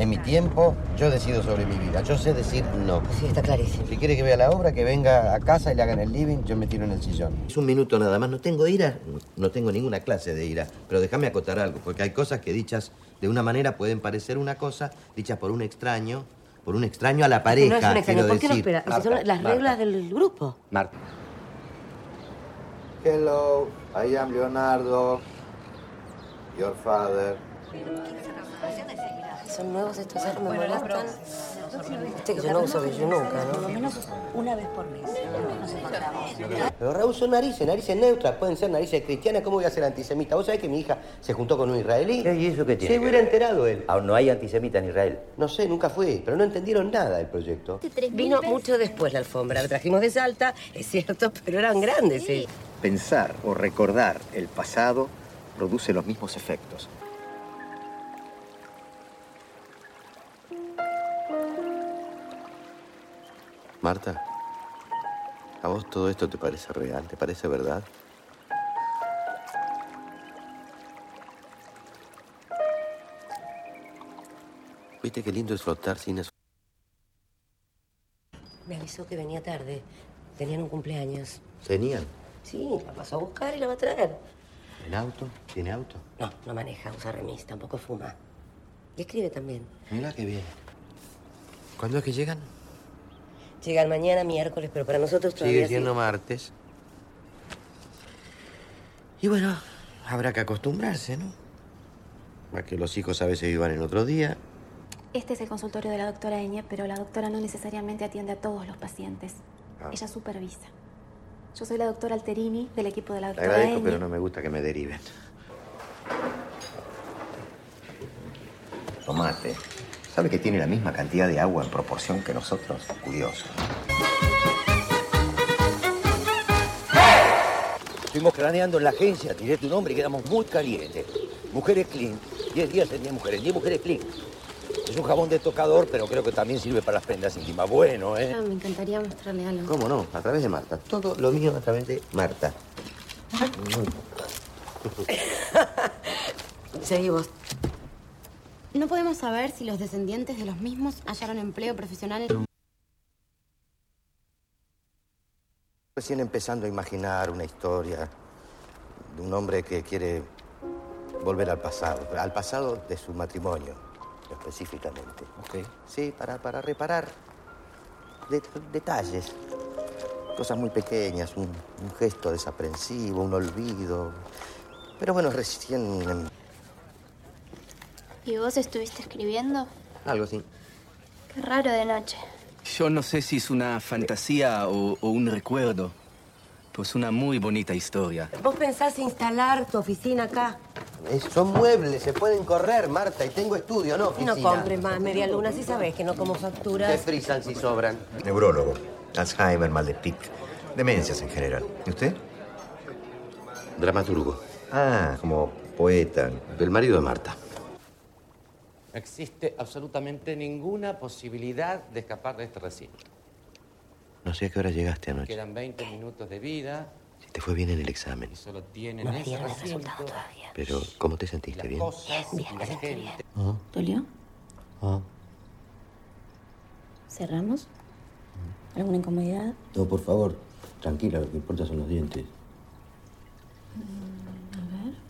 En mi tiempo, yo decido sobre mi vida. Yo sé decir no. Sí, está clarísimo. Si quiere que vea la obra, que venga a casa y le hagan el living, yo me tiro en el sillón. Es un minuto nada más. No tengo ira, no tengo ninguna clase de ira. Pero déjame acotar algo, porque hay cosas que dichas de una manera pueden parecer una cosa, dichas por un extraño a la pareja. No es un extraño. ¿Por qué no espera? Marta, Son las reglas del grupo. Marta. Hello, I am Leonardo, your father. Son nuevos estos, me molestan. Viste que yo no uso bello nunca, ¿no? Por lo menos una vez por mes nos encontramos. Pero Raúl, son narices neutras, pueden ser narices cristianas. ¿Cómo voy a ser antisemita? ¿Vos sabés que mi hija se juntó con un israelí? ¿Y eso qué tiene? Se hubiera enterado él. Aún no hay antisemitas en Israel. No sé, nunca fui, pero no entendieron nada del proyecto. Vino mucho después la alfombra. La trajimos de Salta, es cierto, pero eran grandes, sí. Pensar o recordar el pasado produce los mismos efectos. Marta, ¿a vos todo esto te parece real? ¿Te parece verdad? ¿Viste qué lindo es flotar sin eso? Me avisó que venía tarde. Tenían un cumpleaños. ¿Tenían? Sí, la pasó a buscar y la va a traer. ¿El auto? ¿Tiene auto? No, no maneja, usa remis, tampoco fuma. Y escribe también. Mira qué bien. ¿Cuándo es que llegan? Llegan mañana, miércoles, pero para nosotros todavía Sigue siendo martes. Y bueno, habrá que acostumbrarse, ¿no? A que los hijos a veces vivan en otro día. Este es el consultorio de la doctora Eñe, pero la doctora no necesariamente atiende a todos los pacientes. Ella supervisa. Yo soy la doctora Alterini, del equipo de la Le doctora agradezco, Eñe. pero no me gusta que me deriven. Tomate. ¿Sabe que tiene la misma cantidad de agua en proporción que nosotros? Curioso. Estuvimos craneando en la agencia, tiré tu nombre y quedamos muy calientes. Mujeres clean. 10 días en 10 mujeres. 10 mujeres clean. Es un jabón de tocador, pero creo que también sirve para las prendas íntimas. Bueno, ¿eh? Me encantaría mostrarle algo. ¿Cómo no? A través de Marta. Todo lo mío a través de Marta. Seguí vos. ¿No podemos saber si los descendientes de los mismos hallaron empleo profesional en... Recién empezando a imaginar una historia de un hombre que quiere volver al pasado de su matrimonio, específicamente. Ok. Sí, para reparar detalles, cosas muy pequeñas, un gesto desaprensivo, un olvido. Pero bueno, recién... ¿Y vos estuviste escribiendo? Algo así. Qué raro de noche. Yo no sé si es una fantasía o un recuerdo, pero es una muy bonita historia. ¿Vos pensás instalar tu oficina acá? Son muebles, se pueden correr, Marta, y tengo estudio, no oficina. No compres más media luna, si sabés que no como facturas. Se frisan si sobran. Neurólogo. Alzheimer, mal de Pick. Demencias en general. ¿Y usted? Dramaturgo. Ah, como poeta. El marido de Marta. No existe absolutamente ninguna posibilidad de escapar de este recinto. No sé a qué hora llegaste anoche. Quedan 20 minutos de vida. Si te fue bien en el examen. Y solo tienen No ese dieron el recinto. resultado todavía. Pero, ¿cómo te sentiste? Las ¿Bien? cosas, Bien, la bien, gente. bien. Ah, ¿Dolió? ah. ¿Cerramos? ¿Alguna incomodidad? No, por favor, tranquila, lo que importa son los dientes. A ver.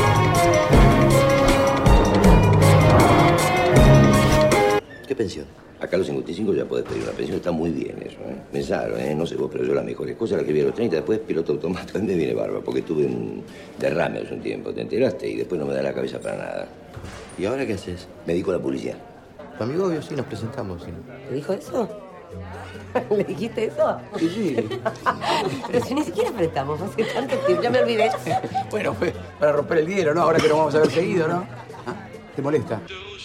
¿Qué pensión? Acá a los 55 ya podés pedir una pensión, está muy bien eso, ¿eh? Pensaron, ¿eh? No sé vos, pero yo las mejores cosas las que vi a los 30, después piloto automático, a mí me viene bárbaro, porque tuve un derrame hace un tiempo, ¿te enteraste? Y después no me da la cabeza para nada. ¿Y ahora qué haces? Me dedico a la publicidad. Tu amigo obvio, sí, nos presentamos. Sí. ¿Te dijo eso? ¿Le dijiste eso? Sí. Pero si ni siquiera apretamos, hace tanto tiempo, ya me olvidé. Bueno, fue para romper el hielo, ¿no? Ahora que nos vamos a ver seguido, ¿no? ¿Ah? ¿Te molesta?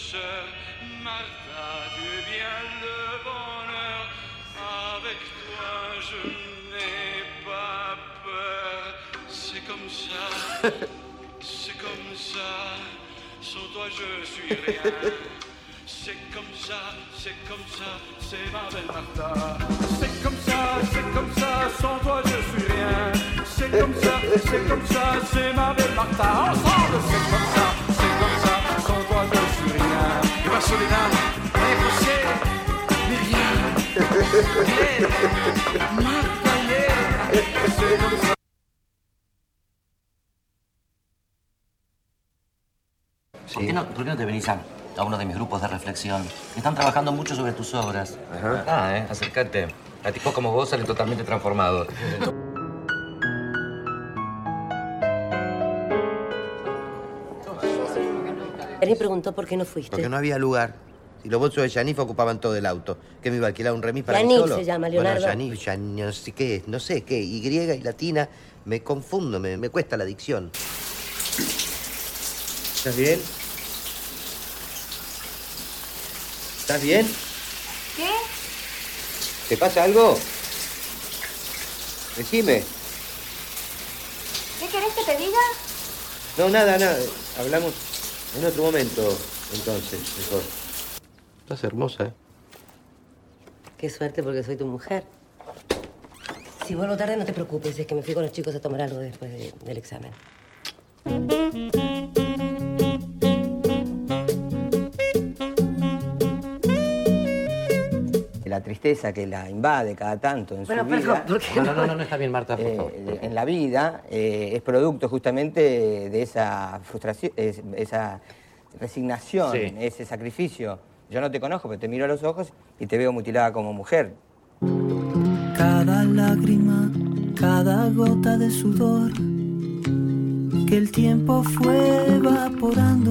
C'est comme ça, sans toi je suis rien. C'est comme ça, c'est ma belle Martha. C'est comme ça, sans toi je suis rien. C'est comme ça, c'est ma belle Martha. Ensemble, c'est comme ça, sans toi je suis rien. Et ma Soledad, José, Miriam, Martha, c'est comme ça. ¿Por qué no te venís a uno de mis grupos de reflexión? Están trabajando mucho sobre tus obras. Ajá. Acércate. A tipos como vos salen totalmente transformados. Él preguntó por qué no fuiste. Porque no había lugar. Y los bolsos de Yanif ocupaban todo el auto. ¿Qué me iba a alquilar un remis para mí Yanif solo? se llama, Leonardo. Bueno, Yanif, no sé qué. Y y latina, me confundo, me cuesta la dicción. ¿Estás bien? ¿Estás bien? ¿Qué? ¿Te pasa algo? Decime. ¿Qué querés que te diga? No, nada. Hablamos en otro momento, entonces, mejor. Estás hermosa, ¿eh? Qué suerte porque soy tu mujer. Si vuelvo tarde, no te preocupes. Es que me fui con los chicos a tomar algo después del examen. La tristeza que la invade cada tanto en su vida. Perdón, ¿por qué No, está bien, Marta, por favor. En la vida es producto justamente de esa frustración, esa resignación, Sí. ese sacrificio. Yo no te conozco, pero te miro a los ojos y te veo mutilada como mujer. Cada lágrima, cada gota de sudor, que el tiempo fue evaporando,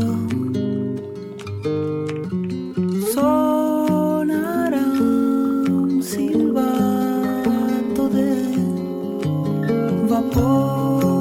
sonará un silbato de vapor.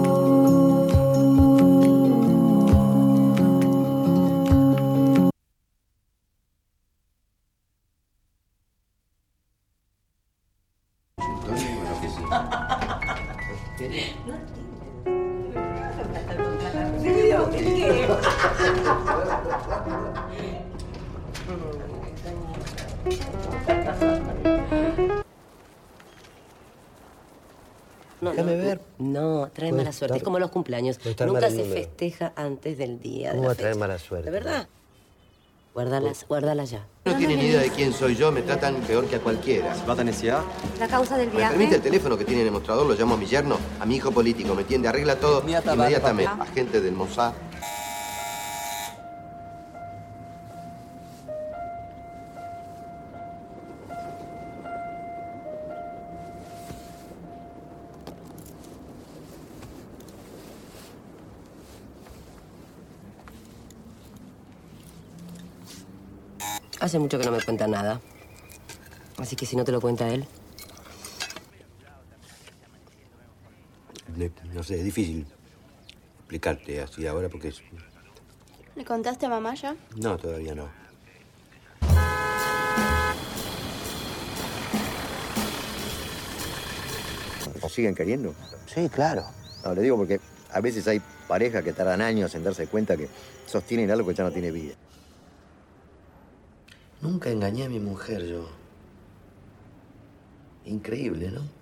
Déjame ver. No, trae mala suerte. Es como los cumpleaños. Nunca se festeja antes del día de ¿Cómo la va a traer fecha. mala suerte? ¿De verdad? Guárdalas ya. No tienen ni idea de quién soy yo, me tratan peor que a cualquiera. La causa del ¿Me viaje. permite el teléfono que tiene en el mostrador? Lo llamo a mi yerno, a mi hijo político. Me entiende, arregla todo inmediatamente. Agente del Mossad. Hace mucho que no me cuenta nada. Así que si no te lo cuenta él. No sé, es difícil explicarte así ahora porque es... ¿Le contaste a mamá ya? No, todavía no. ¿Os siguen queriendo? Sí, claro. No, le digo porque a veces hay parejas que tardan años en darse cuenta que sostienen algo que ya no tiene vida. Nunca engañé a mi mujer yo. Increíble, ¿no?